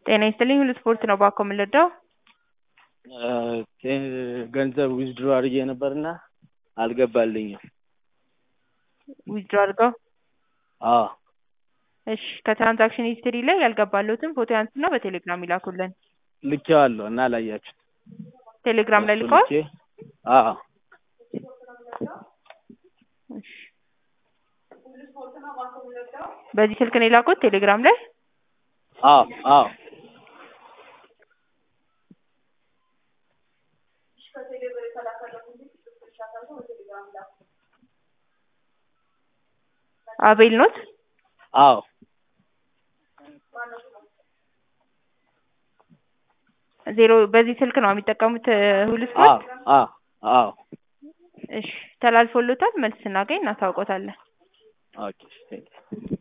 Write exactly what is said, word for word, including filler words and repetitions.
ጤና ይስጥልኝ ሁሉ ስፖርት ነው ባኮ የምልደው ገንዘብ ዊዝድሮ አድርጌ ነበርና አልገባልኝም። ዊዝድሮ አድርገው? አዎ። እሺ ከትራንዛክሽን ሂስትሪ ላይ ያልገባሉትን ፎቶ ያንሱና በቴሌግራም ይላኩልን። ልኬዋለሁ እና አላያችሁት? ቴሌግራም ላይ ልከዋል? አዎ። እሺ በዚህ ስልክ ነው የላኩት ቴሌግራም ላይ? አዎ አዎ። አቤል ኖት? አዎ። ዜሮ በዚህ ስልክ ነው የሚጠቀሙት ሁሉ ስፖርት? አዎ አዎ። እሺ ተላልፎሎታል መልስ ስናገኝ እናሳውቆታለን። ኦኬ